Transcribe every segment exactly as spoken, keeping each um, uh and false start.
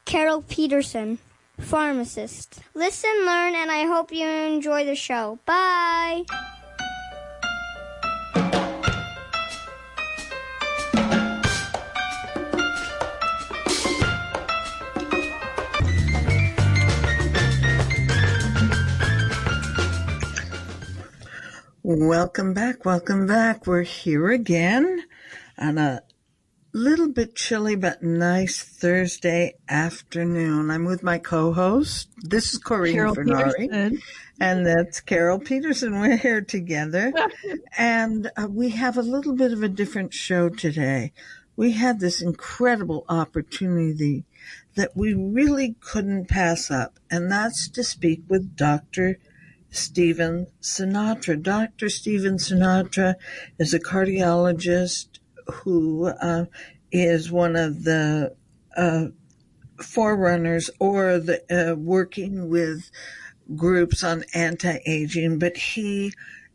Carol Peterson, pharmacist. Listen, learn, and I hope you enjoy the show. Bye. Welcome back. Welcome back. We're here again on a little bit chilly but nice Thursday afternoon. I'm with my co-host. This is Corinne Carol Fernari, Peterson. And that's Carol Peterson. We're here together, and uh, we have a little bit of a different show today. We had this incredible opportunity that we really couldn't pass up, and that's to speak with Doctor Stephen Sinatra. Doctor Stephen Sinatra is a cardiologist who uh, is one of the uh, forerunners or the uh, working with groups on anti-aging, but he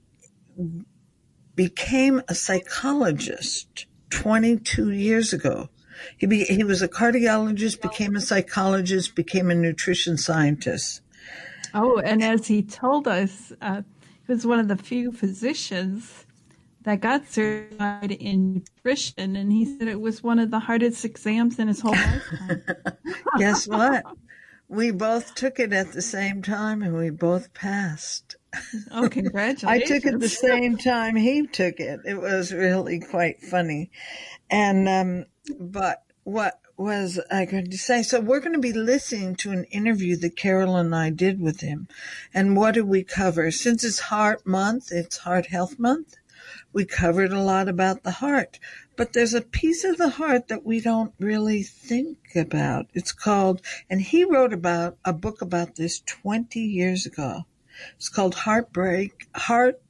became a psychologist twenty-two years ago. He be, he was a cardiologist, became a psychologist, became a nutrition scientist. Oh, and as he told us, uh, he was one of the few physicians that got certified in nutrition, and he said it was one of the hardest exams in his whole lifetime. Guess what? We both took it at the same time, and we both passed. Oh, congratulations. I took it the same time he took it. It was really quite funny. And, um, but what was I going to say? So we're going to be listening to an interview that Carol and I did with him. And what did we cover? Since it's Heart Month, it's Heart Health Month, we covered a lot about the heart. But there's a piece of the heart that we don't really think about. It's called, and he wrote about a book about this twenty years ago. It's called Heartbreak, Heart,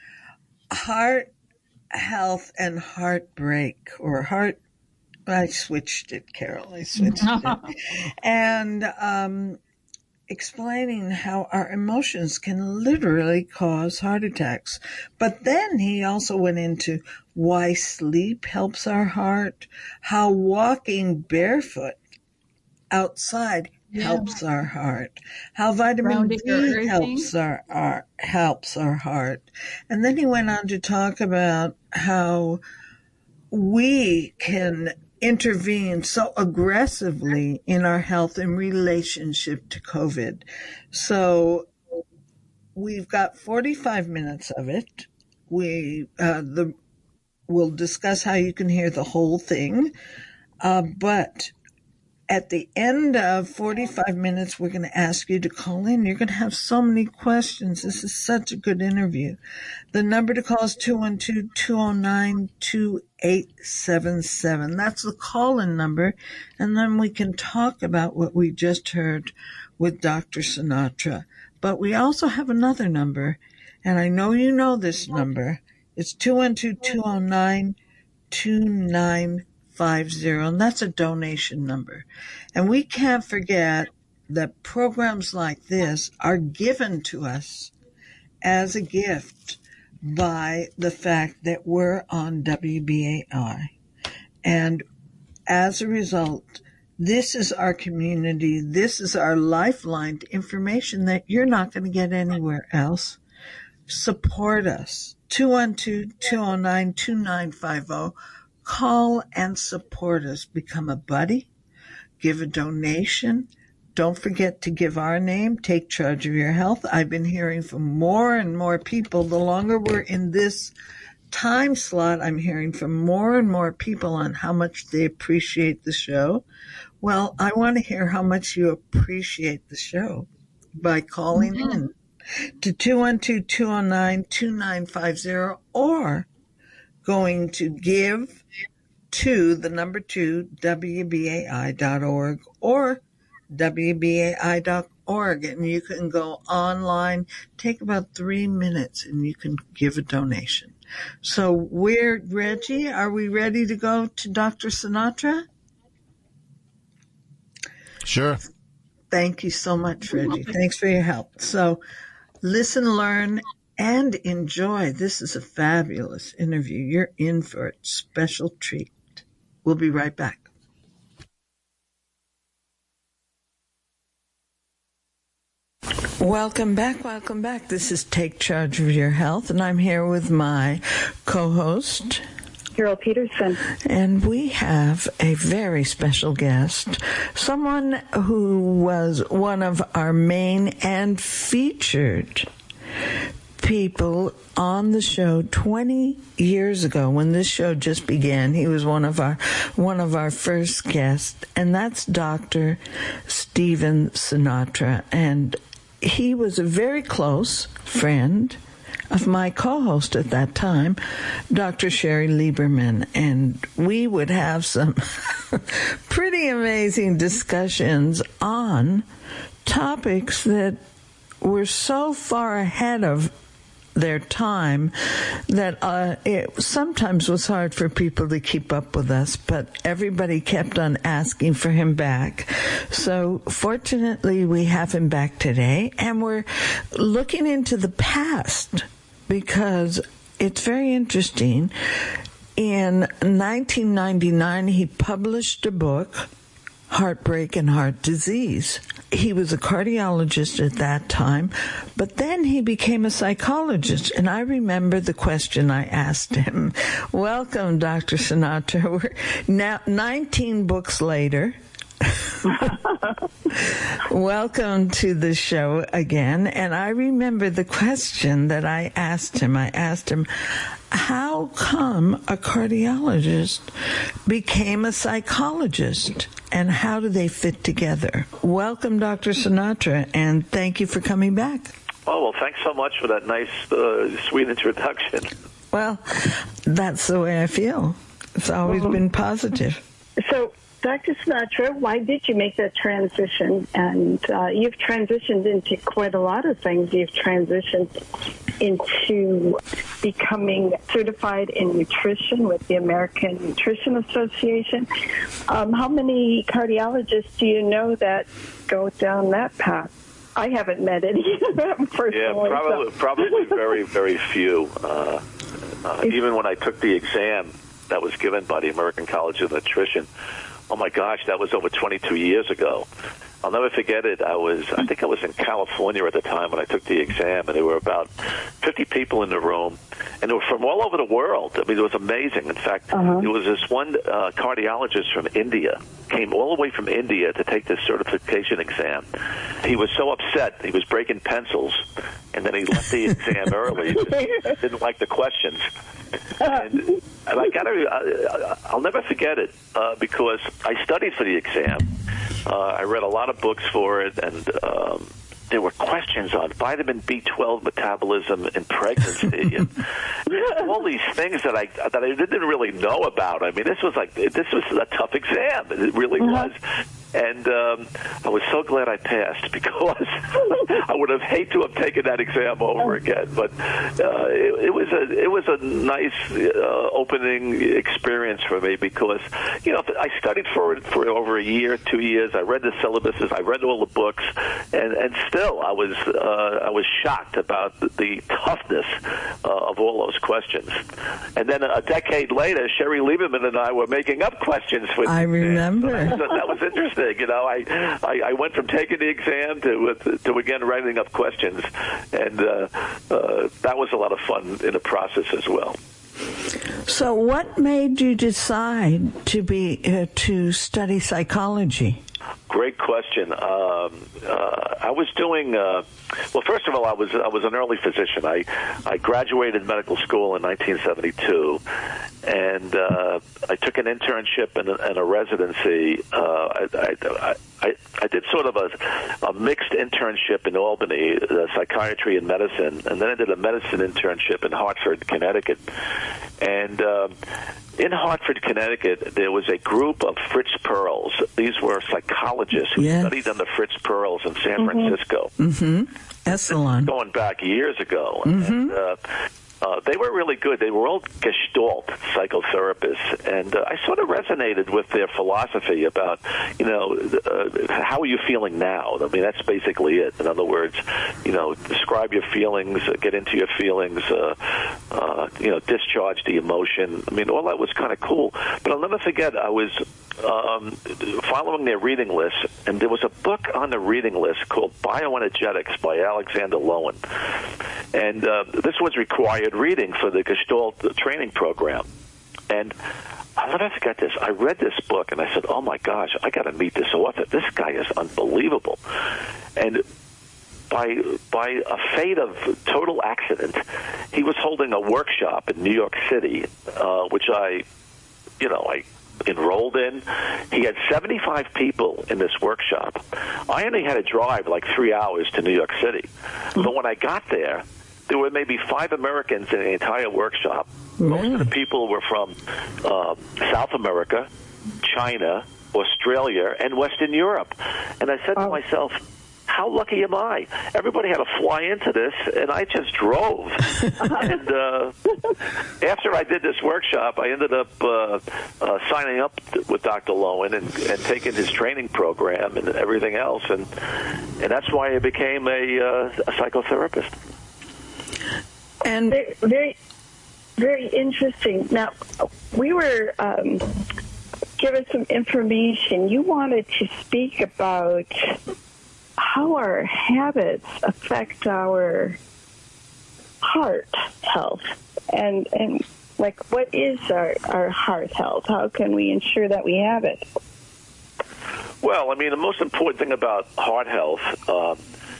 Heart Health and Heartbreak, or Heart, I switched it, Carol, I switched it. And um, explaining how our emotions can literally cause heart attacks. But then he also went into why sleep helps our heart, how walking barefoot outside yeah. helps our heart, how vitamin Rounding D helps our, our helps our heart. And then he went on to talk about how we can intervene so aggressively in our health in relationship to COVID. So we've got forty-five minutes of it. We uh, the we'll discuss how you can hear the whole thing, uh, but at the end of forty-five minutes, we're going to ask you to call in. You're going to have so many questions. This is such a good interview. The number to call is two one two, two oh nine, two eight seven seven. That's the call-in number. And then we can talk about what we just heard with Doctor Sinatra. But we also have another number, and I know you know this number. It's two one two, two oh nine, two nine five zero, and that's a donation number. And we can't forget that programs like this are given to us as a gift by the fact that we're on W B A I. And as a result, this is our community. This is our lifeline to information that you're not going to get anywhere else. Support us. two one two, two oh nine, two nine five zero. Call and support us. Become a buddy. Give a donation. Don't forget to give our name. Take charge of your health. I've been hearing from more and more people. The longer we're in this time slot, I'm hearing from more and more people on how much they appreciate the show. Well, I want to hear how much you appreciate the show by calling mm-hmm. in to two one two, two oh nine, two nine five zero or going to give to the number two, W B A I dot org or W B A I dot org, and you can go online, take about three minutes, and you can give a donation. So we're, Reggie, are we ready to go to Doctor Sinatra? Sure. Thank you so much, Reggie. Thanks for your help. So listen, learn, and enjoy. This is a fabulous interview. You're in for a special treat. We'll be right back. Welcome back, welcome back. This is Take Charge of Your Health, and I'm here with my co-host, Carol Peterson. And we have a very special guest, someone who was one of our main and featured people on the show twenty years ago when this show just began. He was one of our one of our first guests, and that's Doctor Stephen Sinatra. And he was a very close friend of my co-host at that time, Doctor Sherry Lieberman, and we would have some pretty amazing discussions on topics that were so far ahead of their time that uh, it sometimes was hard for people to keep up with us, but everybody kept on asking for him back. So fortunately, we have him back today, and we're looking into the past because it's very interesting. In nineteen ninety-nine, he published a book, Heartbreak and Heart Disease. He was a cardiologist at that time, but then he became a psychologist, and I remember the question I asked him. Welcome, Doctor Sinatra. We're now nineteen books later. Welcome to the show again. And I remember the question that I asked him. I asked him, how come a cardiologist became a psychologist, and how do they fit together? Welcome, Doctor Sinatra, and thank you for coming back. Oh, well, thanks so much for that nice, uh, sweet introduction. Well, that's the way I feel. It's always mm-hmm. been positive. So, Doctor Sinatra, why did you make that transition? And uh, you've transitioned into quite a lot of things. You've transitioned into becoming certified in nutrition with the American Nutrition Association. Um, how many cardiologists do you know that go down that path? I haven't met any personally. Yeah, probably, so. probably very, very few. Uh, uh, even when I took the exam that was given by the American College of Nutrition, oh my gosh, that was over twenty-two years ago. I'll never forget it. I was, I think I was in California at the time when I took the exam, and there were about fifty people in the room, and they were from all over the world. I mean, it was amazing. In fact, uh-huh. there was this one uh, cardiologist from India, came all the way from India to take this certification exam. He was so upset. He was breaking pencils, and then he left the exam early. He just didn't like the questions. And, and I gotta, I'll never forget it uh, because I studied for the exam. Uh, I read a lot of books for it, and um, there were questions on vitamin B twelve metabolism in pregnancy, and all these things that I that I didn't really know about. I mean, this was like this was a tough exam. It really uh-huh. was. And um, I was so glad I passed because I would have hated to have taken that exam over again. But uh, it, it was a it was a nice uh, opening experience for me because you know I studied for it for over a year, two years. I read the syllabuses, I read all the books, and, and still I was uh, I was shocked about the, the toughness uh, of all those questions. And then a decade later, Sherry Lieberman and I were making up questions for. I remember so that, that was interesting. You know, I, I I went from taking the exam to to again writing up questions, and uh, uh, that was a lot of fun in the process as well. So, what made you decide to be uh, to study psychology? Great question. Um, uh, I was doing uh, well. First of all, I was I was an early physician. I I graduated medical school in nineteen seventy-two, and uh, I took an internship and a, and a residency. Uh, I, I, I I did sort of a, a mixed internship in Albany, uh, psychiatry and medicine, and then I did a medicine internship in Hartford, Connecticut, and. Um, In Hartford, Connecticut, there was a group of Fritz Perls. These were psychologists who yes. studied under Fritz Perls in San mm-hmm. Francisco. Mm-hmm. Esalen. Going back years ago. Mm-hmm. And, uh, uh, they were really good. They were all Gestalt psychotherapists, and uh, I sort of resonated with their philosophy about, you know, uh, how are you feeling now? I mean, that's basically it. In other words, you know, describe your feelings, uh, get into your feelings, uh, uh, you know, discharge the emotion. I mean, all that was kind of cool. But I'll never forget, I was um, following their reading list, and there was a book on the reading list called Bioenergetics by Alexander Lowen. And uh, this was required reading for the Gestalt training program. And I'll never forget this. I read this book, and I said, oh, my gosh, I got to meet this author. This guy is unbelievable. And by by a fate of total accident, he was holding a workshop in New York City, uh, which I, you know, I enrolled in. He had seventy-five people in this workshop. I only had to drive like three hours to New York City. But when I got there, there were maybe five Americans in the entire workshop. Most of the people were from uh, South America, China, Australia, and Western Europe. And I said to myself, how lucky am I? Everybody had to fly into this, and I just drove. and uh, after I did this workshop, I ended up uh, uh, signing up with Doctor Lowen and, and taking his training program and everything else, and and that's why I became a, uh, a psychotherapist. And very, very, very interesting. Now, we were um, given some information. You wanted to speak about how our habits affect our heart health, and and like what is our, our heart health? How can we ensure that we have it? Well, I mean, the most important thing about heart health uh,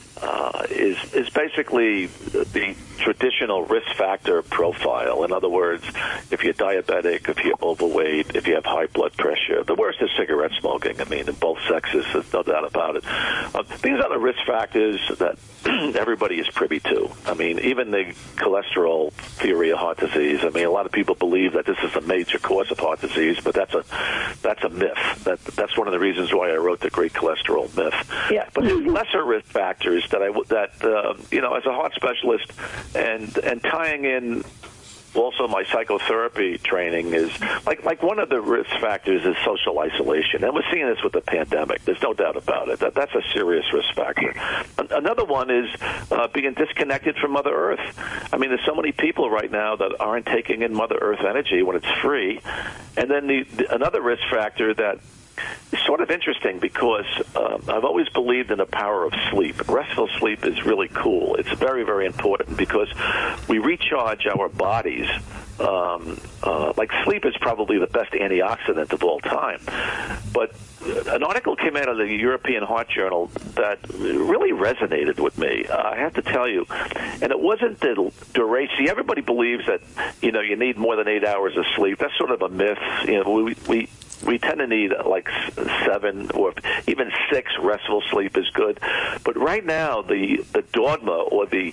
uh, is is basically the traditional risk factor profile. In other words, if you're diabetic, if you're overweight, if you have high blood pressure, the worst is cigarette smoking. I mean, in both sexes, there's no doubt about it. Uh, these are the risk factors that everybody is privy to. I mean, even the cholesterol theory of heart disease. I mean, a lot of people believe that this is a major cause of heart disease, but that's a that's a myth. That that's one of the reasons why I wrote the Great Cholesterol Myth. Yeah. But there's lesser risk factors that I that uh, you know, as a heart specialist, and and tying in also my psychotherapy training is like like one of the risk factors is social isolation, and we're seeing this with the pandemic. There's no doubt about it. That that's a serious risk factor. Another one is uh, being disconnected from Mother Earth. I mean, there's so many people right now that aren't taking in Mother Earth energy when it's free. And then the, the another risk factor that it's sort of interesting because um, I've always believed in the power of sleep. Restful sleep is really cool. It's very, very important because we recharge our bodies. Um, uh, like sleep is probably the best antioxidant of all time. But an article came out of the European Heart Journal that really resonated with me. Uh, I have to tell you, and it wasn't the duration. See, everybody believes that you know you need more than eight hours of sleep. That's sort of a myth. You know, we we. We tend to need like seven or even six restful sleep is good. But right now, the, the dogma or the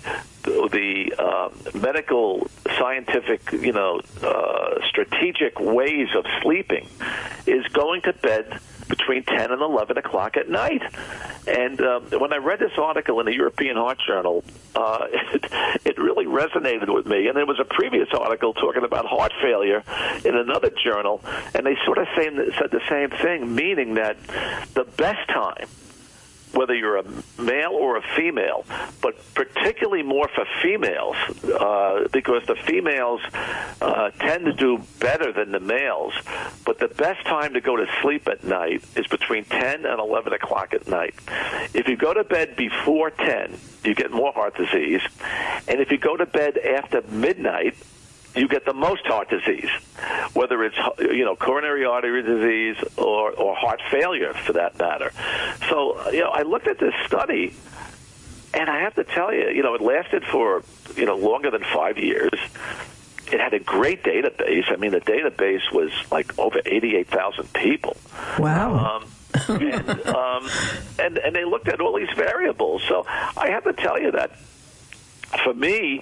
the uh, medical, scientific, you know, uh, strategic ways of sleeping is going to bed between ten and eleven o'clock at night. And um, when I read this article in the European Heart Journal, uh, it, it really resonated with me. And there was a previous article talking about heart failure in another journal, and they sort of saying, said the same thing, meaning that the best time, whether you're a male or a female, but particularly more for females, uh, because the females uh, tend to do better than the males. But the best time to go to sleep at night is between ten and eleven o'clock at night. If you go to bed before ten, you get more heart disease. And if you go to bed after midnight, you get the most heart disease, whether it's, you know, coronary artery disease or, or heart failure for that matter. So, you know, I looked at this study, and I have to tell you, you know, it lasted for, you know, longer than five years. It had a great database. I mean, the database was like over eighty-eight thousand people. Wow. Um, and, um, and, and they looked at all these variables. So I have to tell you that for me,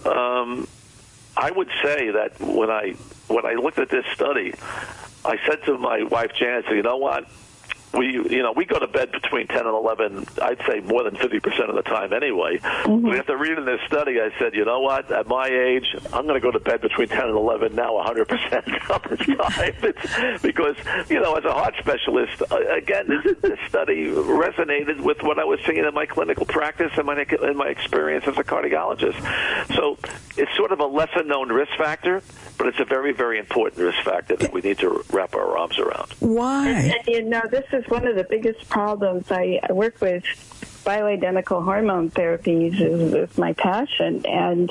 um, I would say that when I when I looked at this study, I said to my wife Janet, "You know what? we, you know, we go to bed between ten and eleven, I'd say more than fifty percent of the time anyway. Mm-hmm. But after reading this study, I said, you know what, at my age, I'm going to go to bed between ten and eleven now one hundred percent of the time. It's because, you know, as a heart specialist, uh, again, this, this study resonated with what I was seeing in my clinical practice and my, in my experience as a cardiologist. So it's sort of a lesser-known risk factor, but it's a very, very important risk factor that we need to wrap our arms around. Why? And, and, you know, this is one of the biggest problems. I, I work with bioidentical hormone therapies is, is my passion, and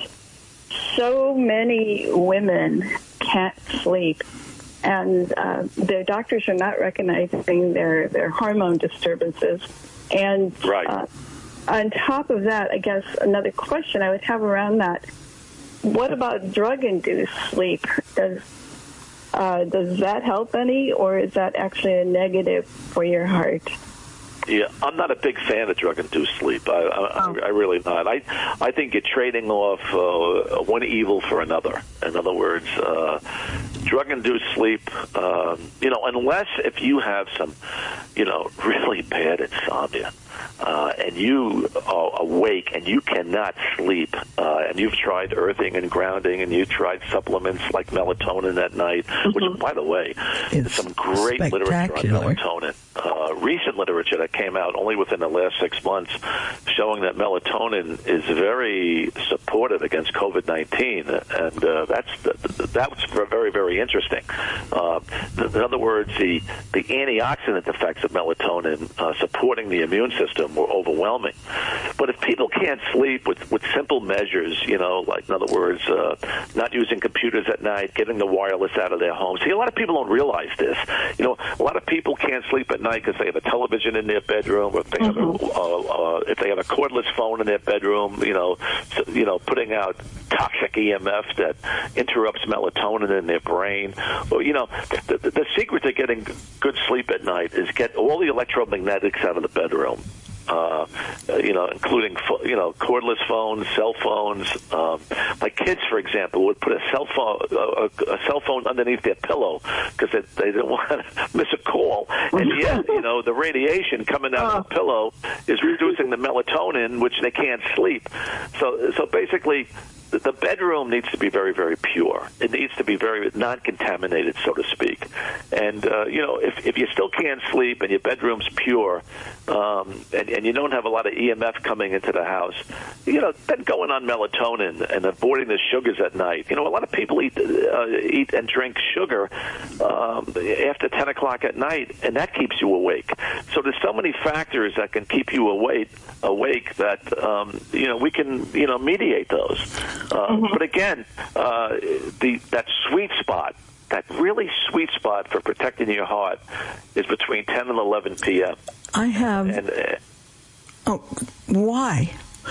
so many women can't sleep, and uh, their doctors are not recognizing their, their hormone disturbances. And right. uh, on top of that, I guess another question I would have around that, what about drug-induced sleep? Does uh, does that help any, or is that actually a negative for your heart? Yeah, I'm not a big fan of drug-induced sleep. I, I, Oh. I really not. I, I think you're trading off uh, one evil for another. In other words, uh, drug-induced sleep, um, you know, unless if you have some, you know, really bad insomnia, uh, and you are awake and you cannot sleep, uh, and you've tried earthing and grounding, and you've tried supplements like melatonin at night, Mm-hmm. which, by the way, there's It's some great literature on spectacular. melatonin. Uh, recent literature that came out only within the last six months showing that melatonin is very supportive against COVID nineteen, and uh, that's that's very, very interesting. Uh, in other words, the, the antioxidant effects of melatonin uh, supporting the immune system were overwhelming. But if people can't sleep with, with simple measures, you know, like, in other words, uh, not using computers at night, getting the wireless out of their homes. See, a lot of people don't realize this. You know, a lot of people can't sleep at night because they have a television in their bedroom, or if they have a, uh, uh, if they have a cordless phone in their bedroom, you know, so, you know, putting out toxic E M F that interrupts melatonin in their brain. Well, you know, the, the, the secret to getting good sleep at night is get all the electromagnetics out of the bedroom. Uh, you know, including, you know, cordless phones, cell phones. Um, my kids, for example, would put a cell phone, a, a cell phone underneath their pillow because they, they didn't want to miss a call. And yet, you know, the radiation coming out of the pillow is reducing the melatonin, which they can't sleep. So, so basically, the bedroom needs to be very, very pure. It needs to be very non-contaminated, so to speak. And, uh, you know, if, if you still can't sleep and your bedroom's pure, um, and, and you don't have a lot of E M F coming into the house, you know, then going on melatonin and avoiding the sugars at night. You know, a lot of people eat uh, eat and drink sugar um, after ten o'clock at night, and that keeps you awake. So there's so many factors that can keep you awake, awake that, um, you know, we can, you know, mediate those. Uh, mm-hmm. But again, uh, the that sweet spot, that really sweet spot for protecting your heart is between ten and eleven p.m. I have... And, uh, oh, why?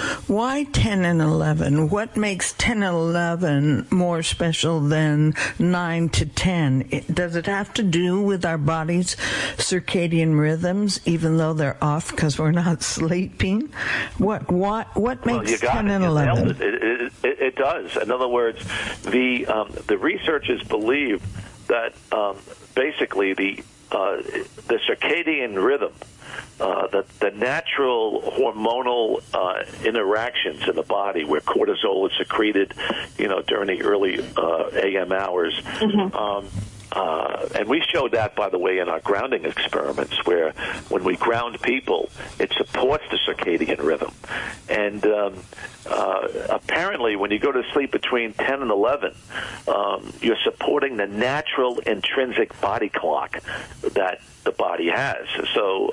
Why ten and eleven? What makes ten and eleven more special than nine to ten? It, does it have to do with our body's circadian rhythms, even though they're off because we're not sleeping? What what what makes well, ten it. and eleven? It, it, it, it does. In other words, the um, the researchers believe that um, basically the uh, the circadian rhythm. Uh, the, the natural hormonal uh, interactions in the body where cortisol is secreted, you know, during the early uh, A M hours. Mm-hmm. Um, uh, and we showed that, by the way, in our grounding experiments, where when we ground people, it supports the circadian rhythm. And um, uh, apparently, when you go to sleep between ten and eleven, um, you're supporting the natural intrinsic body clock that the body has. So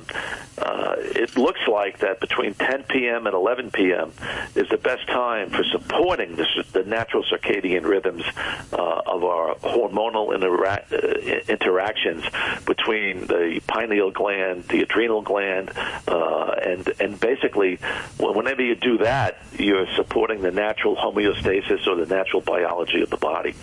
uh, uh, it looks like that between ten p.m. and eleven p.m. is the best time for supporting the, the natural circadian rhythms uh, of our hormonal intera- uh, interactions between the pineal gland, the adrenal gland, uh, and and basically, whenever you do that, you're supporting the natural homeostasis or the natural biology of the body.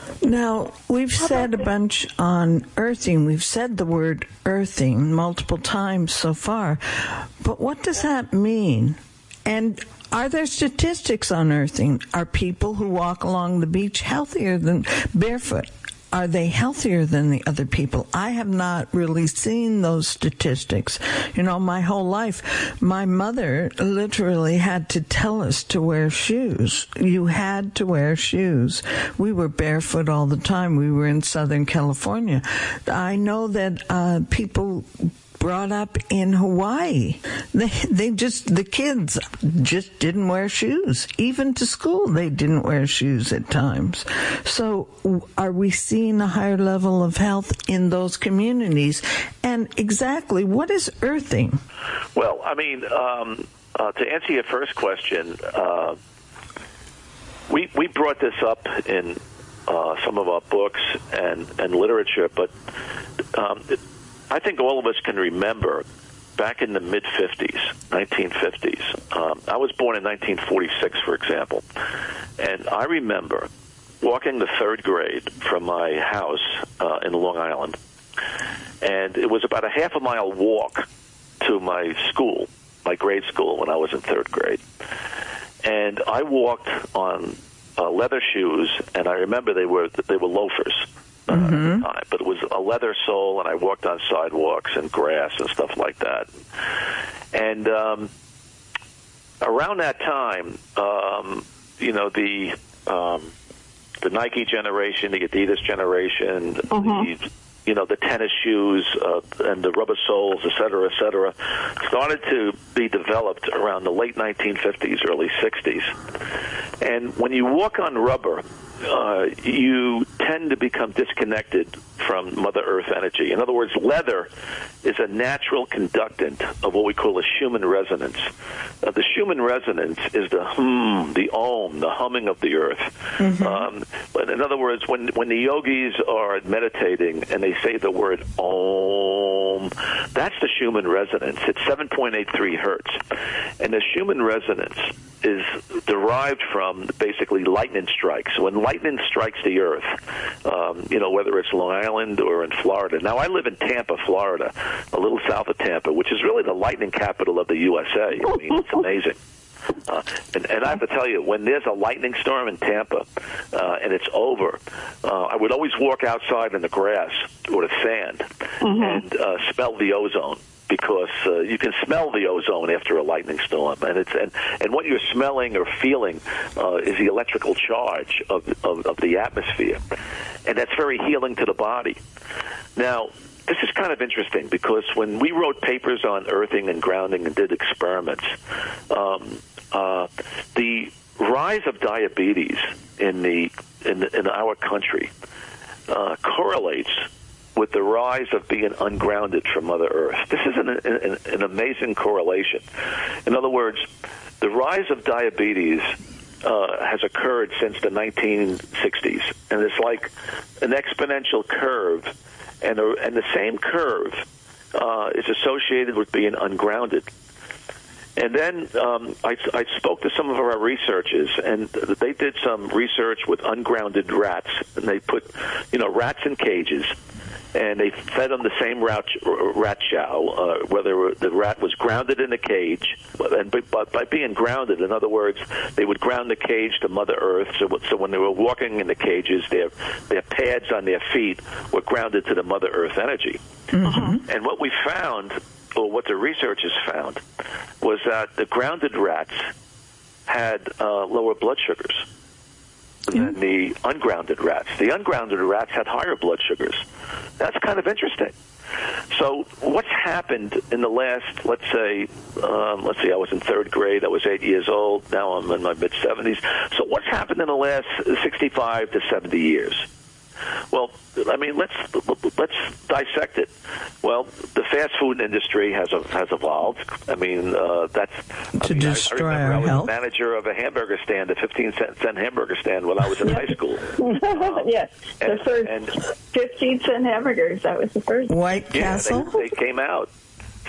Now, we've said a bunch on earthing. We've said the word earthing multiple times so far. But what does that mean? And are there statistics on earthing? Are people who walk along the beach healthier than barefoot? are they healthier than the other people? I have not really seen those statistics. You know, my whole life, my mother literally had to tell us to wear shoes. You had to wear shoes. We were barefoot all the time. We were in Southern California. I know that uh, people brought up in Hawaii, they they just the kids just didn't wear shoes. Even to school, they didn't wear shoes at times. So, are we seeing a higher level of health in those communities? And exactly, what is earthing? Well, I mean, um, uh, to answer your first question, uh, we we brought this up in uh, some of our books and and literature, but. Um, it, I think all of us can remember back in the mid-fifties, nineteen fifties. Um, I was born in nineteen forty-six, for example, and I remember walking the third grade from my house uh, in Long Island, and it was about a half a mile walk to my school, my grade school, when I was in third grade. And I walked on uh, leather shoes, and I remember they were they were loafers. Uh, mm-hmm. uh, but it was a leather sole, and I walked on sidewalks and grass and stuff like that. And um, around that time, um, you know, the um, the Nike generation, the Adidas generation, uh-huh. the you know the tennis shoes uh, and the rubber soles, et cetera, et cetera, started to be developed around the late nineteen fifties, early sixties. And when you walk on rubber, Uh, you tend to become disconnected from Mother Earth energy. In other words, leather is a natural conductant of what we call a Schumann resonance. Uh, the Schumann resonance is the hum, the om, the humming of the earth. Mm-hmm. Um, but in other words, when when the yogis are meditating and they say the word om, that's the Schumann resonance. It's seven point eight three hertz. And the Schumann resonance is derived from basically lightning strikes. When lightning strikes the earth, um, you know, whether it's Long Island or in Florida. Now, I live in Tampa, Florida, a little south of Tampa, which is really the lightning capital of the U S A. I mean, it's amazing. Uh, and, and I have to tell you, when there's a lightning storm in Tampa uh, and it's over, uh, I would always walk outside in the grass or the sand mm-hmm. and uh, smell the ozone. Because uh, you can smell the ozone after a lightning storm, and it's and, and what you're smelling or feeling uh, is the electrical charge of, of of the atmosphere, and that's very healing to the body. Now, this is kind of interesting because when we wrote papers on earthing and grounding and did experiments, um, uh, the rise of diabetes in the in, in our country uh, correlates with the rise of being ungrounded from Mother Earth. This is an, an, an amazing correlation. In other words, the rise of diabetes uh, has occurred since the nineteen sixties, and it's like an exponential curve, and, a, and the same curve uh, is associated with being ungrounded. And then um, I, I spoke to some of our researchers, and they did some research with ungrounded rats, and they put, you know, rats in cages, and they fed them the same rat, rat chow, uh, whether the rat was grounded in a cage. And but by being grounded, in other words, they would ground the cage to Mother Earth, so, so when they were walking in the cages, their, their pads on their feet were grounded to the Mother Earth energy. Mm-hmm. And what we found, or what the researchers found, was that the grounded rats had uh, lower blood sugars than the ungrounded rats. The ungrounded rats had higher blood sugars. That's kind of interesting. So what's happened in the last, let's say, um, let's see, I was in third grade, I was eight years old, now I'm in my mid-seventies. So what's happened in the last sixty-five to seventy years? Well, I mean, let's let's dissect it. Well, the fast food industry has has evolved. I mean, uh, that's to I mean, destroy I, I remember our I was health. Manager of a hamburger stand, a fifteen cent hamburger stand, when I was in high school. Um, yes, the first and, fifteen cent hamburgers. That was the first. White yeah, Castle. They, they came out.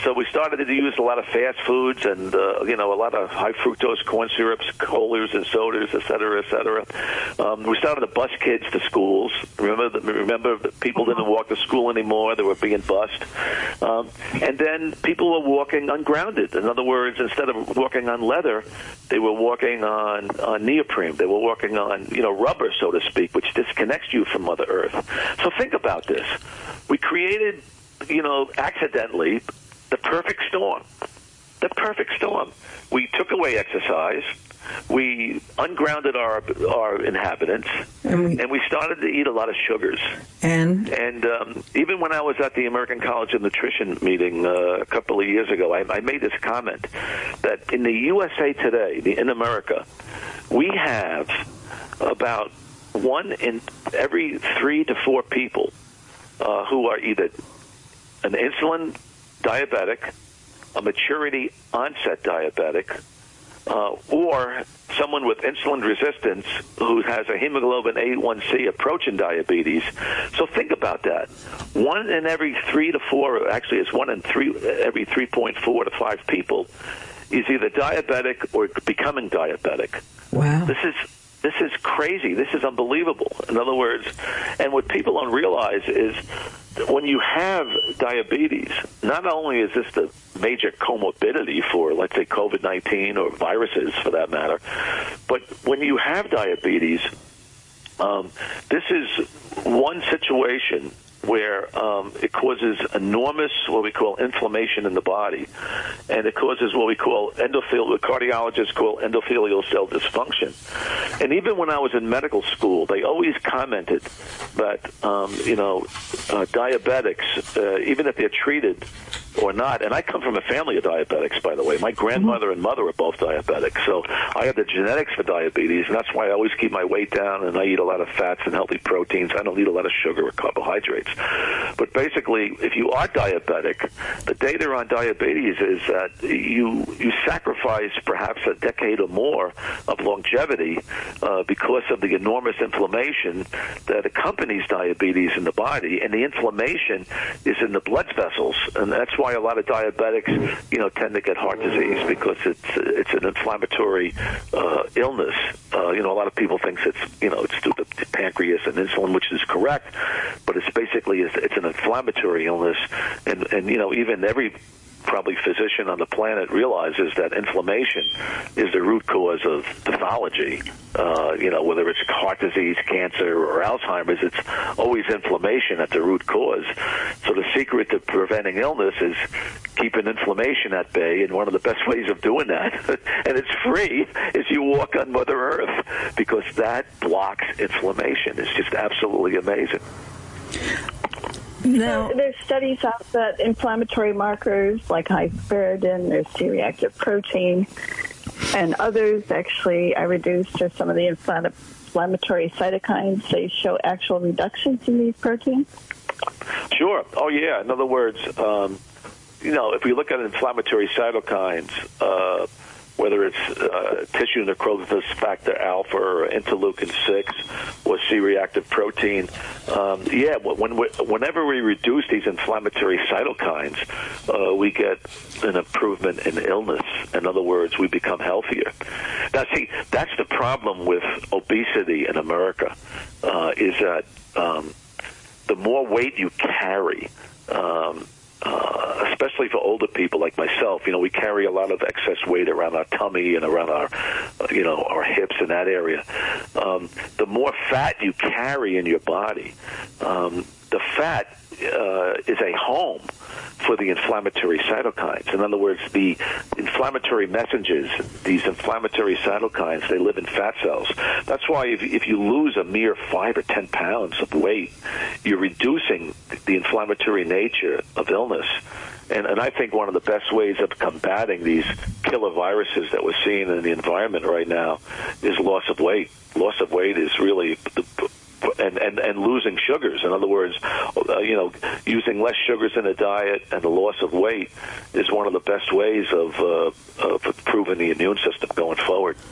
so we started to use a lot of fast foods and, uh, you know, a lot of high fructose corn syrups, colas and sodas, et cetera, et cetera. Um, we started to bus kids to schools. Remember, the, remember that people didn't walk to school anymore. They were being bused. Um, and then people were walking ungrounded. In other words, instead of walking on leather, they were walking on, on neoprene. They were walking on, you know, rubber, so to speak, which disconnects you from Mother Earth. So think about this. We created, you know, accidentally, the perfect storm. The perfect storm. We took away exercise. We ungrounded our our inhabitants, and we, and we started to eat a lot of sugars. And and um, even when I was at the American College of Nutrition meeting uh, a couple of years ago, I, I made this comment that in the U S A today, the, in America, we have about one in every three to four people uh, who are either an insulin diabetic, a maturity onset diabetic, uh, or someone with insulin resistance who has a hemoglobin A one C approaching diabetes. So think about that. One in every three to four, actually it's one in three, every three point four to five people is either diabetic or becoming diabetic. Wow. This is This is crazy. This is unbelievable. In other words, and what people don't realize is when you have diabetes, not only is this the major comorbidity for, let's say, COVID nineteen or viruses for that matter, but when you have diabetes, um, this is one situation where um, it causes enormous, what we call inflammation in the body, and it causes what we call endothelial, what cardiologists call endothelial cell dysfunction. And even when I was in medical school, they always commented that, um, you know, uh, diabetics, uh, even if they're treated or not, and I come from a family of diabetics, by the way. My grandmother and mother are both diabetics, so I have the genetics for diabetes, and that's why I always keep my weight down, and I eat a lot of fats and healthy proteins. I don't eat a lot of sugar or carbohydrates. But basically, if you are diabetic, the data on diabetes is that you you sacrifice perhaps a decade or more of longevity uh, because of the enormous inflammation that accompanies diabetes in the body, and the inflammation is in the blood vessels, and that's why a lot of diabetics, you know, tend to get heart disease, because it's it's an inflammatory uh, illness. Uh, you know, a lot of people think it's, you know, it's due to pancreas and insulin, which is correct, but it's basically it's, it's an inflammatory illness, and and you know, even every probably physician on the planet realizes that inflammation is the root cause of pathology. Uh, you know, whether it's heart disease, cancer, or Alzheimer's, it's always inflammation at the root cause. So the secret to preventing illness is keeping inflammation at bay, and one of the best ways of doing that, and it's free, is you walk on Mother Earth, because that blocks inflammation. It's just absolutely amazing. Now, So there's studies out that inflammatory markers like high-spiridin, there's C-reactive protein, and others actually are reduced, or some of the infl- inflammatory cytokines, they show actual reductions in these proteins? Sure. Oh, yeah. In other words, um, you know, if we look at inflammatory cytokines, uh, whether it's uh, tissue necrosis factor alpha or interleukin six or C-reactive protein, um, yeah, when we, whenever we reduce these inflammatory cytokines, uh, we get an improvement in illness. In other words, we become healthier. Now, see, that's the problem with obesity in America, uh, is that um, the more weight you carry, um, Uh, especially for older people like myself, you know, we carry a lot of excess weight around our tummy and around our, uh, you know, our hips in that area. Um, the more fat you carry in your body, um, the fat uh, is a home for the inflammatory cytokines. In other words, the inflammatory messengers, these inflammatory cytokines, they live in fat cells. That's why if, if you lose a mere five or ten pounds of weight, you're reducing the inflammatory nature of illness. And, and I think one of the best ways of combating these killer viruses that we're seeing in the environment right now is loss of weight. Loss of weight is really the And, and, and losing sugars. In other words, uh, you know, using less sugars in a diet and the loss of weight is one of the best ways of, uh, of improving the immune system going forward.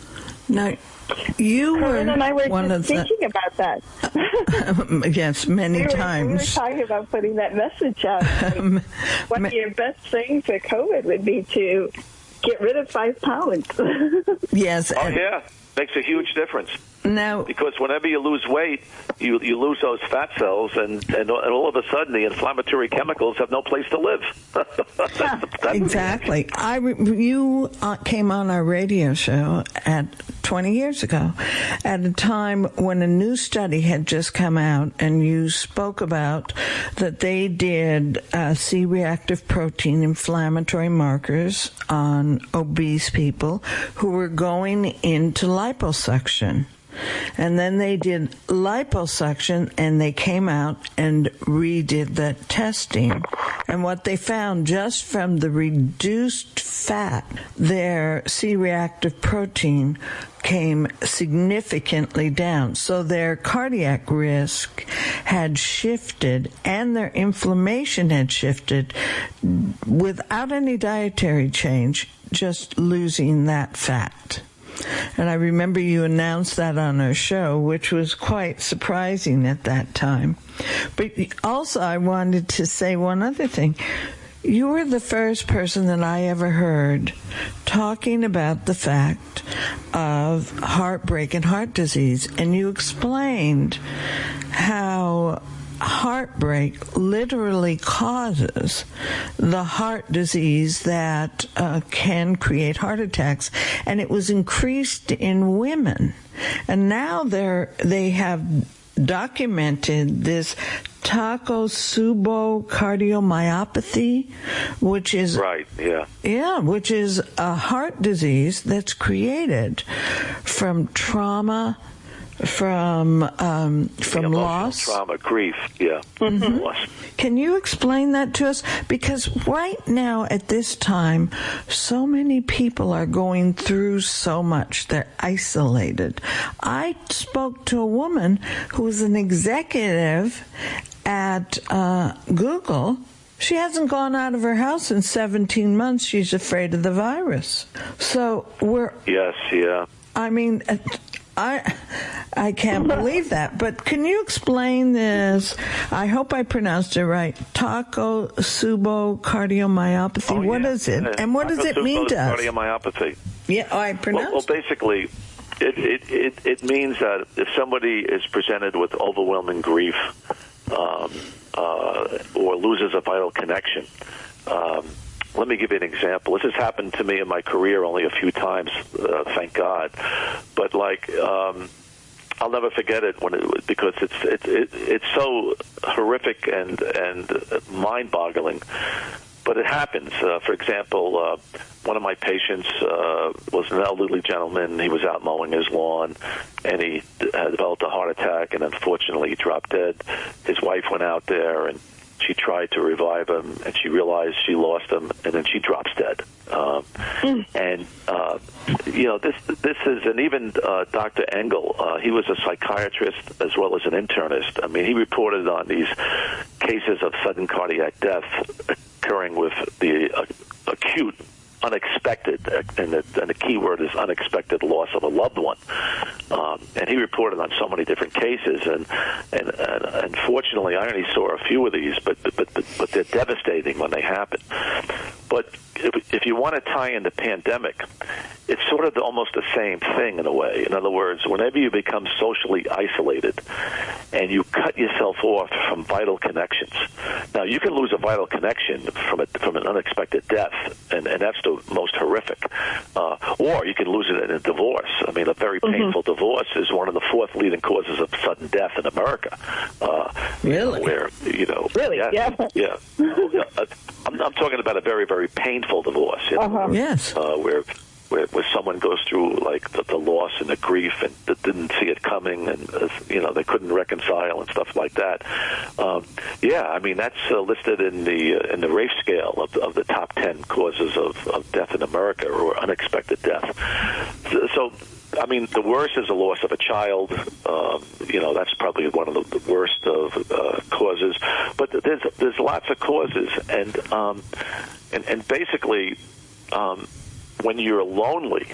Now, you were Karen and I were one just of the, thinking about that. yes, many we were, times. We were talking about putting that message out. Like, one of your best things for COVID would be to get rid of five pounds. Yes. Oh, yeah. Makes a huge difference. Now, because whenever you lose weight, you you lose those fat cells, and, and, and all of a sudden the inflammatory chemicals have no place to live. that's, that's exactly. I you uh, came on our radio show at twenty years ago, at a time when a new study had just come out, and you spoke about that they did uh, C-reactive protein inflammatory markers on obese people who were going into liposuction. And then they did liposuction, and they came out and redid the testing. And what they found, just from the reduced fat, their C-reactive protein came significantly down. So their cardiac risk had shifted, and their inflammation had shifted without any dietary change, just losing that fat. And I remember you announced that on our show, which was quite surprising at that time. But also I wanted to say one other thing. You were the first person that I ever heard talking about the fact of heartbreak and heart disease. And you explained how heartbreak literally causes the heart disease that uh, can create heart attacks, and it was increased in women. And now they're they have documented this Takotsubo cardiomyopathy, which is right, yeah, yeah, which is a heart disease that's created from trauma, from um, from Emotional loss, trauma, grief, yeah, mm-hmm. loss. Can you explain that to us? Because right now, at this time, so many people are going through so much. They're isolated. I spoke to a woman who was an executive at uh, Google. She hasn't gone out of her house in seventeen months. She's afraid of the virus. So we're... Yes, yeah. I mean... I I can't believe that. But can you explain this? I hope I pronounced it right. Takotsubo cardiomyopathy. Oh, what yeah. is it? Yeah. And what does it mean to us? Cardiomyopathy. Yeah, oh, I pronounced. Well, well basically, it, it, it, it means that if somebody is presented with overwhelming grief um, uh, or loses a vital connection, um, let me give you an example. This has happened to me in my career only a few times, uh, thank God. But like, um, I'll never forget it when it because it's it, it, it's so horrific and and mind-boggling. But it happens. Uh, for example, uh, one of my patients uh, was an elderly gentleman. He was out mowing his lawn, and he had developed a heart attack, and unfortunately, he dropped dead. His wife went out there and she tried to revive him, and she realized she lost him, and then she drops dead. Um, mm. And uh, you know, this this is, and even uh, Doctor Engel, uh, he was a psychiatrist as well as an internist. I mean, he reported on these cases of sudden cardiac death occurring with the uh, acute, unexpected, and the, and the key word is unexpected loss of a loved one. Um, and he reported on so many different cases, and, and, and unfortunately, I only saw a few of these, but but but, but they're devastating when they happen. But if, if you want to tie in the pandemic, it's sort of almost the same thing in a way. In other words, whenever you become socially isolated and you cut yourself off from vital connections. Now, you can lose a vital connection from a, from an unexpected death, and, and that's the most horrific. Uh, or you can lose it in a divorce. I mean, a very painful mm-hmm. divorce is one of the fourth leading causes of sudden death in America. Uh, really? Where, you know, really? Yeah. Yeah. yeah. uh, I'm, I'm talking about a very, very painful divorce. You know, uh-huh. Yes. Uh, where Where, where someone goes through like the, the loss and the grief and didn't see it coming, and uh, you know they couldn't reconcile and stuff like that. Um, yeah, I mean that's uh, listed in the uh, in the Rafe scale of, of the top ten causes of, of death in America, or unexpected death. So, so I mean, the worst is the loss of a child. Um, you know, that's probably one of the, the worst of uh, causes. But there's there's lots of causes, and um, and, and basically. Um, When you're lonely,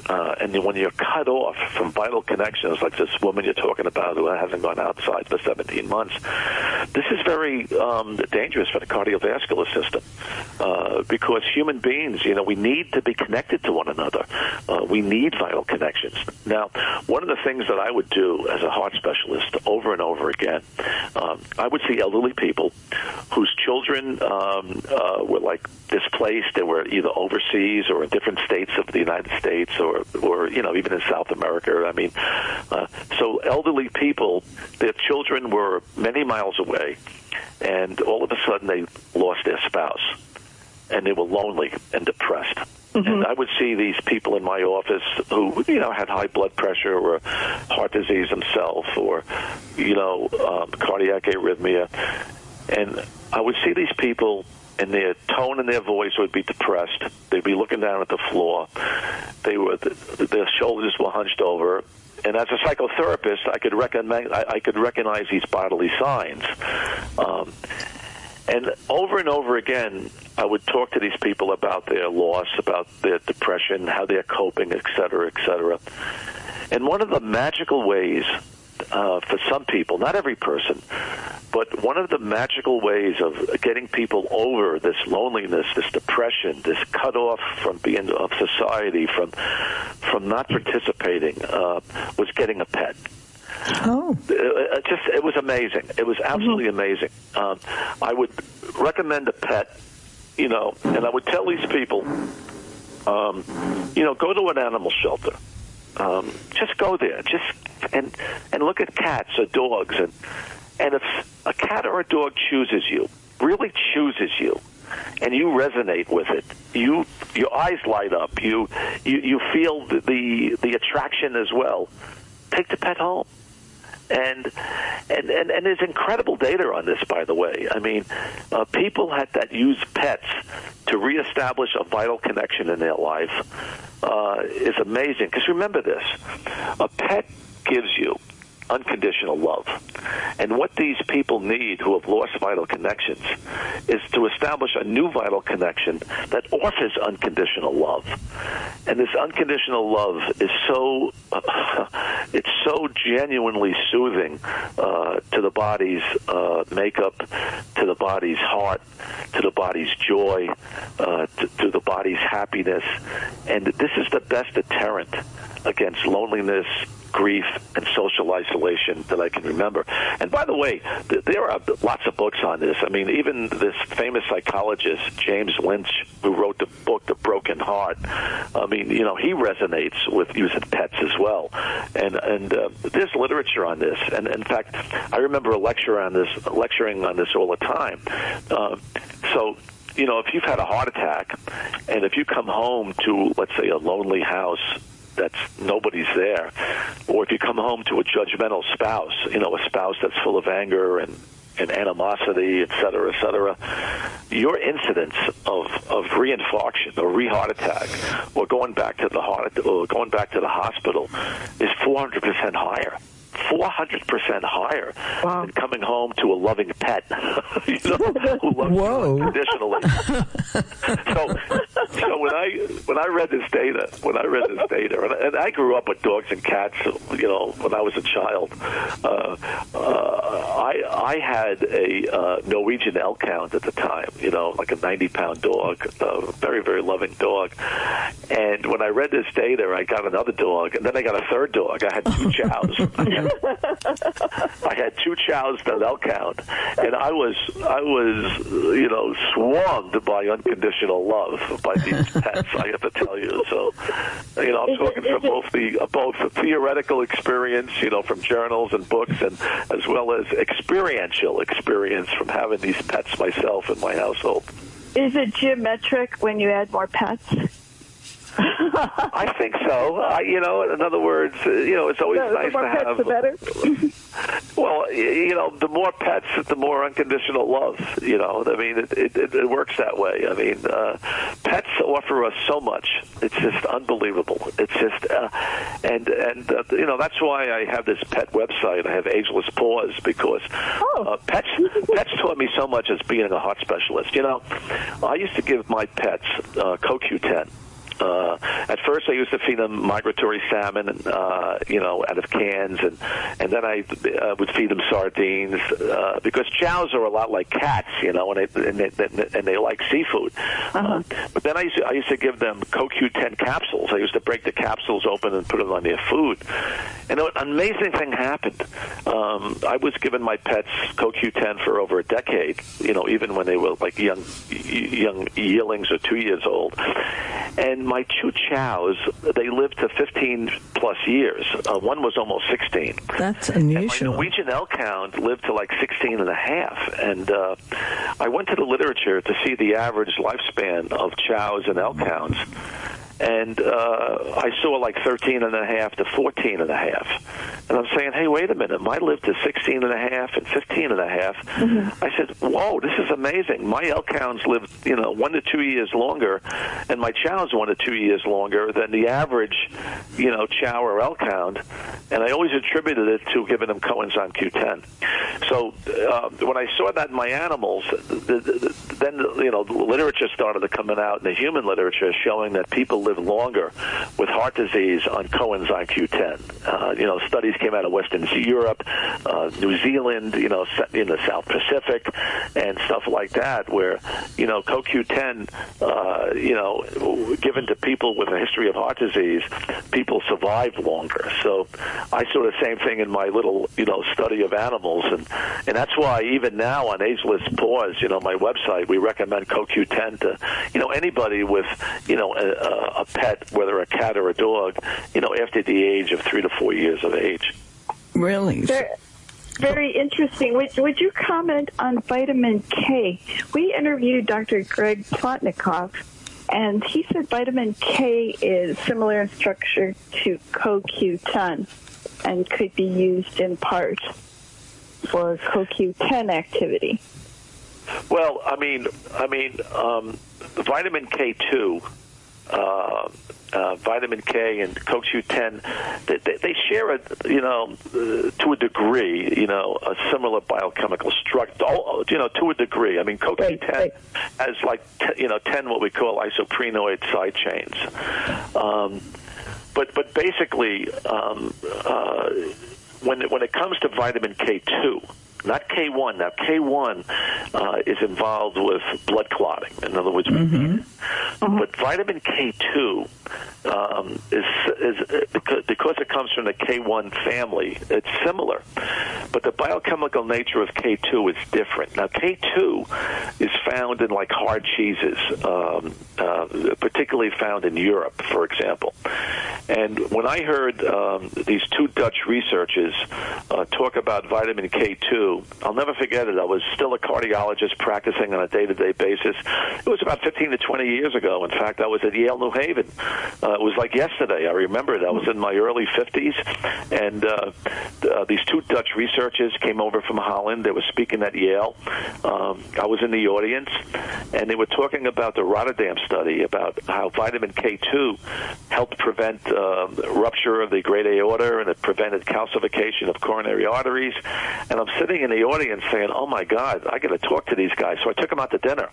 Uh, and when you're cut off from vital connections, like this woman you're talking about who hasn't gone outside for seventeen months, this is very um, dangerous for the cardiovascular system uh, because human beings, you know, we need to be connected to one another. Uh, we need vital connections. Now, one of the things that I would do as a heart specialist over and over again, um, I would see elderly people whose children um, uh, were like displaced. They were either overseas or in different states of the United States or, or you know, even in South America. I mean, uh, so elderly people, their children were many miles away, and all of a sudden they lost their spouse, and they were lonely and depressed. Mm-hmm. And I would see these people in my office who, you know, had high blood pressure or heart disease themselves or, you know, um, cardiac arrhythmia. And I would see these people, and their tone and their voice would be depressed. They'd be looking down at the floor. They were, their shoulders were hunched over. And as a psychotherapist, I could recognize, I could recognize these bodily signs. Um, and over and over again, I would talk to these people about their loss, about their depression, how they're coping, et cetera, et cetera. And one of the magical ways uh, for some people, not every person, but one of the magical ways of getting people over this loneliness, this depression, this cut off from being of society, from from not participating, uh, was getting a pet. Oh, it, just it was amazing. It was absolutely mm-hmm. amazing. Um, I would recommend a pet, you know, and I would tell these people, um, you know, go to an animal shelter. Um, just go there, just and and look at cats or dogs, and and if a cat or a dog chooses you, really chooses you, and you resonate with it, you your eyes light up, you you, you feel the, the the attraction as well. Take the pet home. And, and and and there's incredible data on this, by the way. I mean, uh, people had that use pets to reestablish a vital connection in their life uh, is amazing. Because remember this, a pet gives you unconditional love. And what these people need who have lost vital connections is to establish a new vital connection that offers unconditional love. And this unconditional love is so, uh, it's so genuinely soothing uh, to the body's uh, makeup, to the body's heart, to the body's joy, uh, to, to the body's happiness. And this is the best deterrent against loneliness, grief, and social isolation that I can remember. And by the way, th- there are lots of books on this. I mean, even this famous psychologist, James Lynch, who wrote the book The Broken Heart, I mean, you know, he resonates with using pets as well. And and uh, there's literature on this. And in fact, I remember a lecture on this, lecturing on this all the time. Uh, so, you know, if you've had a heart attack, and if you come home to, let's say, a lonely house, that's nobody's there, or if you come home to a judgmental spouse, you know, a spouse that's full of anger and, and animosity, et cetera, et cetera, your incidence of, of reinfarction or re-heart attack or going back to the heart or going back to the hospital is four hundred percent higher. four hundred percent higher wow. than coming home to a loving pet, you know, who loves Whoa. you unconditionally. so, so when I when I read this data, when I read this data, and, and I grew up with dogs and cats, you know, when I was a child, uh, uh, I I had a uh, Norwegian elk hound at the time, you know, like a ninety pound dog, a very very loving dog. And when I read this data, I got another dog, and then I got a third dog. I had two chows. I had two chows to an elk hound, and I was, I was, you know, swarmed by unconditional love by these pets. I have to tell you. So, you know, I'm talking from both the uh, both the theoretical experience, you know, from journals and books, and as well as experiential experience from having these pets myself in my household. Is it geometric when you add more pets? I think so. Uh, you know, in other words, uh, you know, it's always the, nice the more to pets, have. The better. Well, you know, the more pets, the more unconditional love. You know, I mean, it it, it works that way. I mean, uh, pets offer us so much. It's just unbelievable. It's just, uh, and and uh, you know, that's why I have this pet website. I have Ageless Paws because oh. uh, pets pets taught me so much as being a heart specialist. You know, I used to give my pets uh, Co Q ten. Uh, at first, I used to feed them migratory salmon, uh, you know, out of cans, and and then I uh, would feed them sardines uh, because chows are a lot like cats, you know, and they and they, and they like seafood. Uh-huh. Uh, but then I used to, I used to give them C O Q ten capsules. I used to break the capsules open and put them on their food, and an amazing thing happened. Um, I was giving my pets C O Q ten for over a decade, you know, even when they were like young young yearlings or two years old, and my two chows, they lived to fifteen plus years. Uh, one was almost sixteen. That's unusual. And my Norwegian elk hound lived to like sixteen and a half. And uh, I went to the literature to see the average lifespan of chows and elk hounds. And uh, I saw like thirteen and a half to fourteen and a half. And I'm saying, hey, wait a minute. My lived to sixteen and a half and fifteen and a half. Mm-hmm. I said, whoa, this is amazing. My elk hounds lived, you know, one to two years longer, and my chows one to two years longer than the average, you know, chow or elk hound. And I always attributed it to giving them coenzyme Q ten. So uh, when I saw that in my animals, the, the, then, you know, the literature started to come out in the human literature showing that people live longer with heart disease on coenzyme Q ten. Uh, you know, studies came out of Western Europe, uh, New Zealand, you know, in the South Pacific, and stuff like that, where, you know, C O Q ten, uh, you know, given to people with a history of heart disease, people survive longer. So I saw the same thing in my little, you know, study of animals, and, and that's why even now on Ageless Paws, you know, my website, we recommend C O Q ten to, you know, anybody with, you know, a, a pet, whether a cat or a dog, you know, after the age of three to four years of age. Really? Very, very interesting. Would, would you comment on vitamin K? We interviewed Doctor Greg Plotnikoff, and he said vitamin K is similar in structure to C O Q ten and could be used in part for C O Q ten activity. Well, I mean, I mean, um, vitamin K two, uh, uh, vitamin K and C O Q ten, they, they, they share a, you know, uh, to a degree, you know, a similar biochemical structure, you know, to a degree. I mean, C O Q ten right, right. has like, t- you know, ten what we call isoprenoid side chains. Um, but but basically, um, uh, when when it comes to vitamin K two. Not K one. Now, K one uh, is involved with blood clotting. In other words, mm-hmm. uh-huh. but vitamin K two um, is, is because, because it comes from the K one family, it's similar. But the biochemical nature of K two is different. Now, K two is found in, like, hard cheeses, um, uh, particularly found in Europe, for example. And when I heard um, these two Dutch researchers uh, talk about vitamin K two, I'll never forget it. I was still a cardiologist practicing on a day-to-day basis. It was about fifteen to twenty years ago. In fact, I was at Yale New Haven. Uh, it was like yesterday. I remember it. I was in my early fifties, and uh, uh, these two Dutch researchers came over from Holland. They were speaking at Yale. Um, I was in the audience, and they were talking about the Rotterdam study, about how vitamin K two helped prevent uh, rupture of the great aorta, and it prevented calcification of coronary arteries. And I'm sitting in the audience saying, oh, my God, I got to talk to these guys. So I took them out to dinner.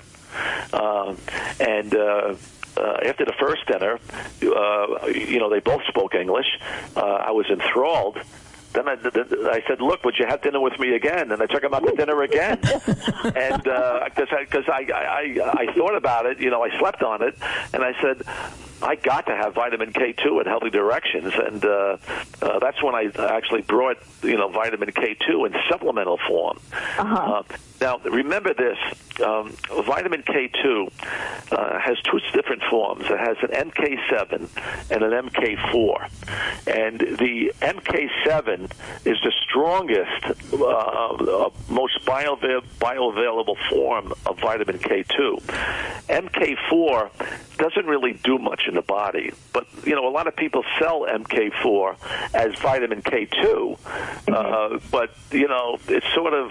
Um, and uh, uh, after the first dinner, uh, you know, they both spoke English. Uh, I was enthralled. Then I, I said, look, would you have dinner with me again? And I took him out to dinner again. And because uh, I, cause I, I, I thought about it, you know, I slept on it, and I said, I got to have vitamin K two at Healthy Directions, and uh, uh, that's when I actually brought, you know, vitamin K two in supplemental form. Uh-huh. Uh, now, remember this, um, vitamin K two uh, has two different forms. It has an M K seven and an M K four. And the M K seven is the strongest, uh, most bioavail- bioavailable form of vitamin K two. M K four doesn't really do much in the body, but, you know, a lot of people sell M K four as vitamin K two, uh, but, you know, it's sort of,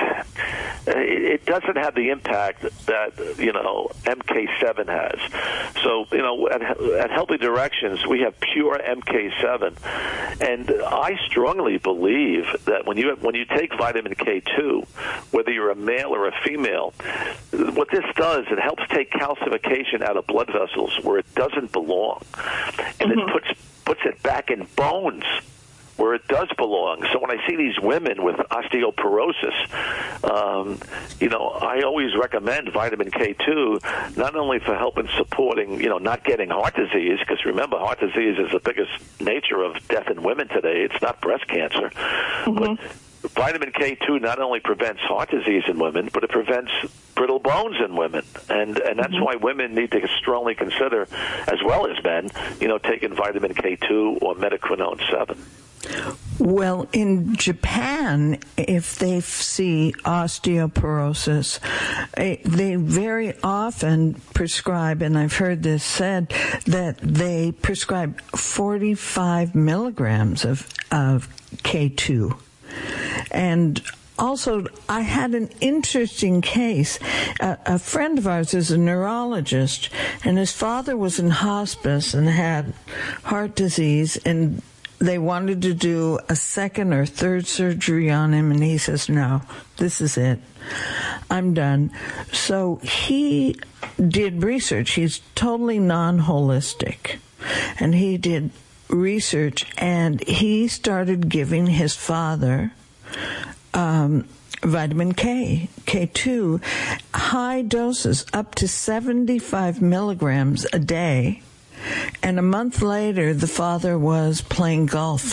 it doesn't have the impact that, you know, M K seven has. So, you know, at, at Healthy Directions, we have pure M K seven, and I strongly believe that when you when you take vitamin K two, whether you're a male or a female, what this does, it helps take calcification out of blood vessels where it doesn't doesn't belong, and mm-hmm. it puts puts it back in bones where it does belong. So when I see these women with osteoporosis, um, you know, I always recommend vitamin K two, not only for helping supporting, you know, not getting heart disease, because remember, heart disease is the biggest nature of death in women today. It's not breast cancer. Mm-hmm. But vitamin K two not only prevents heart disease in women, but it prevents brittle bones in women. And and that's mm-hmm. why women need to strongly consider, as well as men, you know, taking vitamin K two or Metaquinone seven. Well, in Japan, if they see osteoporosis, they very often prescribe, and I've heard this said, that they prescribe forty-five milligrams of, of K two. And also, I had an interesting case. A, a friend of ours is a neurologist, and his father was in hospice and had heart disease, and they wanted to do a second or third surgery on him, and he says, no, this is it. I'm done. So he did research. He's totally non-holistic. And he did research, and he started giving his father um, vitamin K, K two, high doses, up to seventy-five milligrams a day. And a month later, the father was playing golf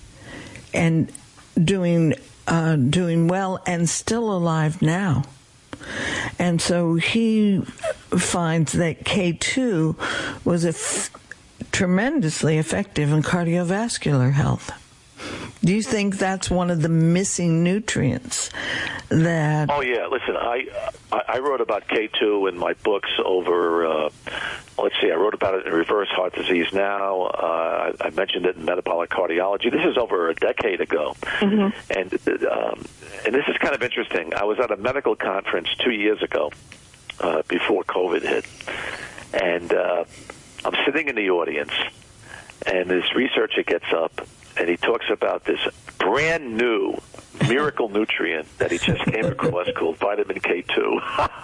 and doing uh, doing well and still alive now. And so he finds that K two was a f- tremendously effective in cardiovascular health. Do you think that's one of the missing nutrients that... Oh, yeah. Listen, I I wrote about K two in my books over, uh, let's see, I wrote about it in Reverse Heart Disease Now. Uh, I mentioned it in Metabolic Cardiology. This is over a decade ago. Mm-hmm. And, um, and this is kind of interesting. I was at a medical conference two years ago uh, before COVID hit. And uh, I'm sitting in the audience, and this researcher gets up, and he talks about this brand new miracle nutrient that he just came across called vitamin K two.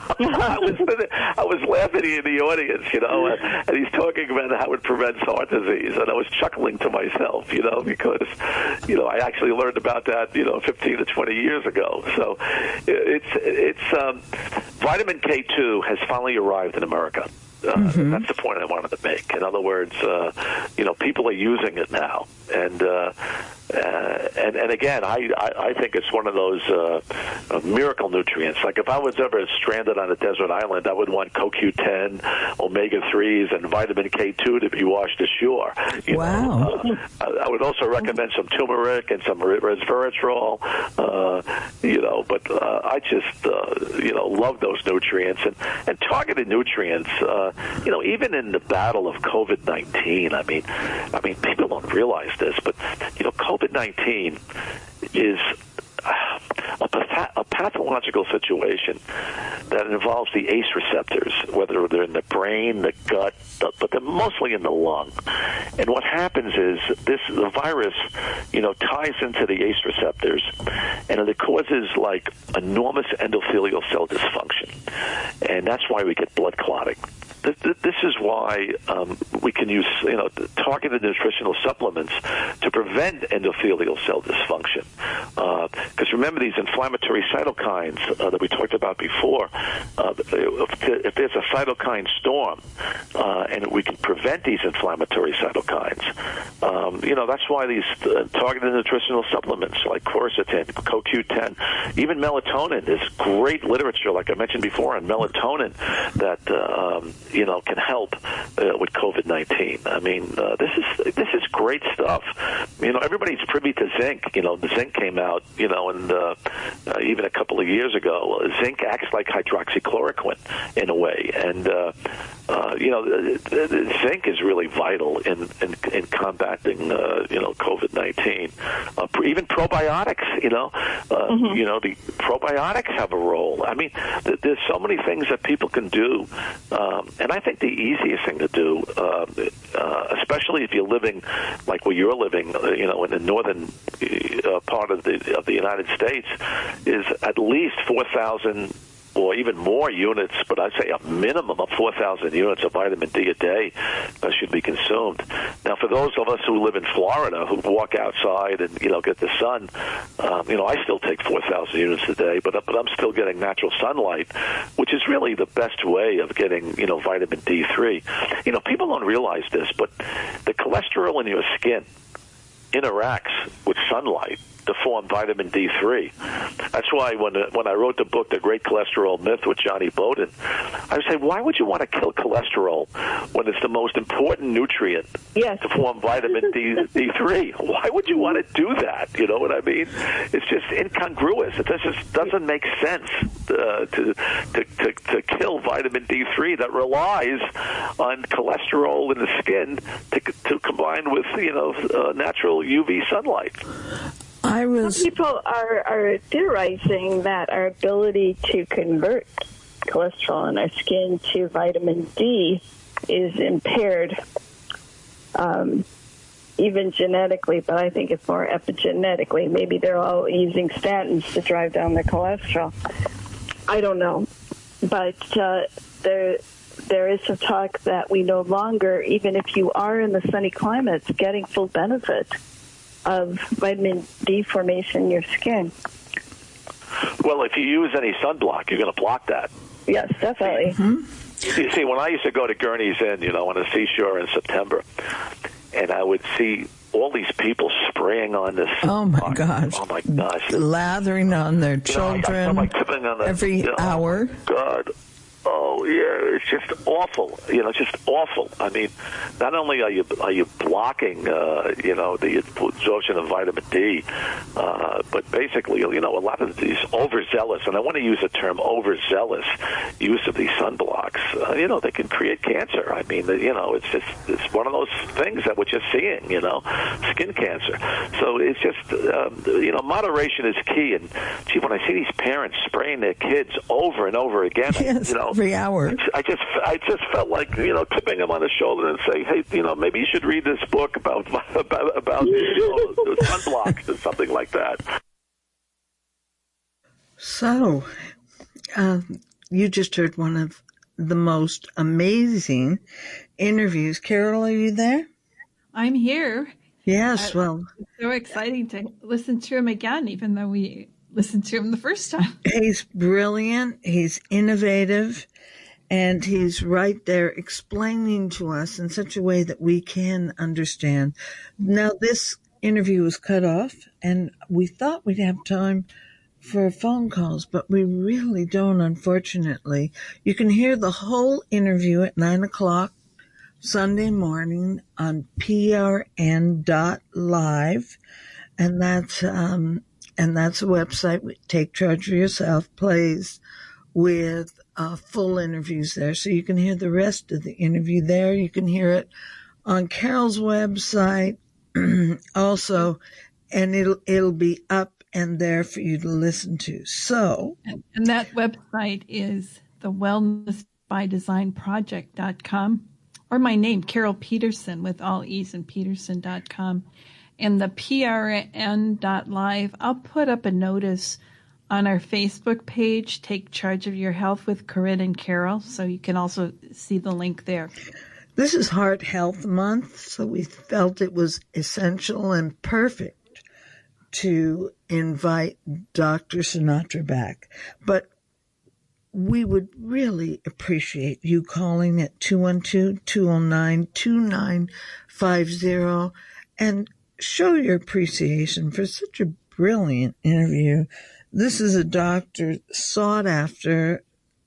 I was I was laughing in the audience, you know, and he's talking about how it prevents heart disease, and I was chuckling to myself, you know, because, you know, I actually learned about that, you know, fifteen to twenty years ago. So it's it's um, vitamin K two has finally arrived in America. Uh, mm-hmm. That's the point I wanted to make. In other words, uh, you know, people are using it now, and uh, uh, and and again, I, I I think it's one of those uh, uh, miracle nutrients. Like if I was ever stranded on a desert island, I would want C O Q ten, omega threes, and vitamin K two to be washed ashore. You wow. know? Uh, I would also recommend some turmeric and some resveratrol. Uh, you know, but uh, I just uh, you know love those nutrients and and targeted nutrients. Uh, You know, even in the battle of COVID nineteen, I mean, I mean, people don't realize this, but you know, COVID nineteen is a, path- a pathological situation that involves the A C E receptors, whether they're in the brain, the gut, the, but they're mostly in the lung. And what happens is this: the virus, you know, ties into the A C E receptors, and it causes like enormous endothelial cell dysfunction, and that's why we get blood clotting. This is why um, we can use, you know, targeted nutritional supplements to prevent endothelial cell dysfunction. Because uh, remember, these inflammatory cytokines uh, that we talked about before, uh, if, if there's a cytokine storm, uh, and we can prevent these inflammatory cytokines, um, you know, that's why these uh, targeted nutritional supplements like quercetin, C O Q ten, even melatonin, there's great literature, like I mentioned before, on melatonin that uh, um, you know, can help uh, with COVID nineteen. I mean, uh, this is this is great stuff. You know, everybody's privy to zinc. You know, the zinc came out, you know, and uh, uh, even a couple of years ago, uh, zinc acts like hydroxychloroquine in a way, and uh, uh, you know, the, the zinc is really vital in in, in combating, uh, you know, COVID nineteen. Uh, even probiotics, you know, uh, mm-hmm. you know, the probiotics have a role. I mean, th- there's so many things that people can do. Um, and I think the easiest thing to do, uh, uh, especially if you're living like where you're living, uh, you know, in the northern uh, part of the of the United States, is at least four thousand or even more units, but I'd say a minimum of four thousand units of vitamin D a day uh, should be consumed. Now, for those of us who live in Florida, who walk outside and, you know, get the sun, um, you know, I still take four thousand units a day, but, but I'm still getting natural sunlight, which is really the best way of getting, you know, vitamin D three. You know, people don't realize this, but the cholesterol in your skin interacts with sunlight to form vitamin D three. That's why when when I wrote the book, The Great Cholesterol Myth with Johnny Bowden, I would say, why would you want to kill cholesterol when it's the most important nutrient yes. to form vitamin D, D3? Why would you want to do that? You know what I mean? It's just incongruous. It just doesn't make sense uh, to, to, to, to kill vitamin D three that relies on cholesterol in the skin to, to combine with, you know, uh, natural U V sunlight. I was... Some people are, are theorizing that our ability to convert cholesterol in our skin to vitamin D is impaired, um, even genetically, but I think it's more epigenetically. Maybe they're all using statins to drive down their cholesterol. I don't know. But uh, there, there is some talk that we no longer, even if you are in the sunny climates, getting full benefit of vitamin D formation in your skin. Well, if you use any sunblock, you're going to block that. Yes, definitely. Mm-hmm. You see, when I used to go to Gurney's Inn, you know, on the seashore in September, and I would see all these people spraying on this. Oh, my sunblock. gosh. Oh, my gosh. Lathering on their children, you know, I, I tipping on the, every you know, hour. Oh, God. Oh, yeah, it's just awful. You know, just awful. I mean, not only are you are you blocking, uh, you know, the absorption of vitamin D, uh, but basically, you know, a lot of these overzealous, and I want to use the term overzealous use of these sunblocks, uh, you know, they can create cancer. I mean, you know, it's just it's one of those things that we're just seeing, you know, skin cancer. So it's just, um, you know, moderation is key. And, gee, when I see these parents spraying their kids over and over again, yes. you know, every hour. I just, I just felt like, you know, tipping him on the shoulder and say, hey, you know, maybe you should read this book about about about you know, sunblocks or something like that. So, uh, you just heard one of the most amazing interviews. Carol, are you there? I'm here. Yes. Uh, well, it's so exciting to listen to him again, even though we listened to him the first time. He's brilliant. He's innovative. And he's right there explaining to us in such a way that we can understand. Now, this interview was cut off, and we thought we'd have time for phone calls, but we really don't, unfortunately. You can hear the whole interview at nine o'clock Sunday morning on P R N dot live, and that's um, and that's a website. Take Charge of Yourself plays with uh, full interviews there, so you can hear the rest of the interview there. You can hear it on Carol's website also, and it'll it'll be up and there for you to listen to. So, and, and that website is the wellness by design project dot com, or my name, Carol Peterson, with all E's and Peterson dot com. And the P R N dot live, I'll put up a notice on our Facebook page, Take Charge of Your Health with Corinne and Carol, so you can also see the link there. This is Heart Health Month, so we felt it was essential and perfect to invite Doctor Sinatra back. But we would really appreciate you calling at two one two, two zero nine, two nine five zero and show your appreciation for such a brilliant interview. This is a doctor sought after.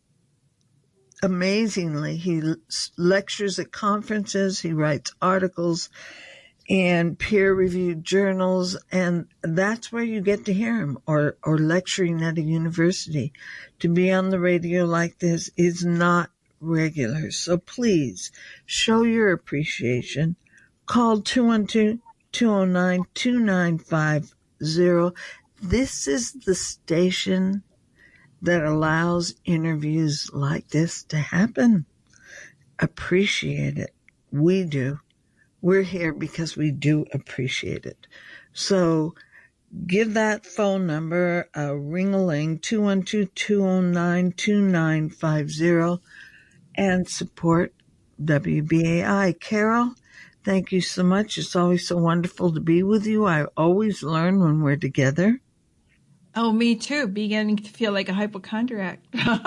Amazingly, he lectures at conferences, he writes articles in peer-reviewed journals, and that's where you get to hear him, or, or lecturing at a university. To be on the radio like this is not regular. So please show your appreciation. Call two one two, two zero nine, two nine five zero. This is the station that allows interviews like this to happen. Appreciate it. We do. We're here because we do appreciate it. So give that phone number a ring-a-ling, two one two, two zero nine, two nine five zero, and support W B A I. Carol, thank you so much. It's always so wonderful to be with you. I always learn when we're together. Oh, me too. Beginning to feel like a hypochondriac.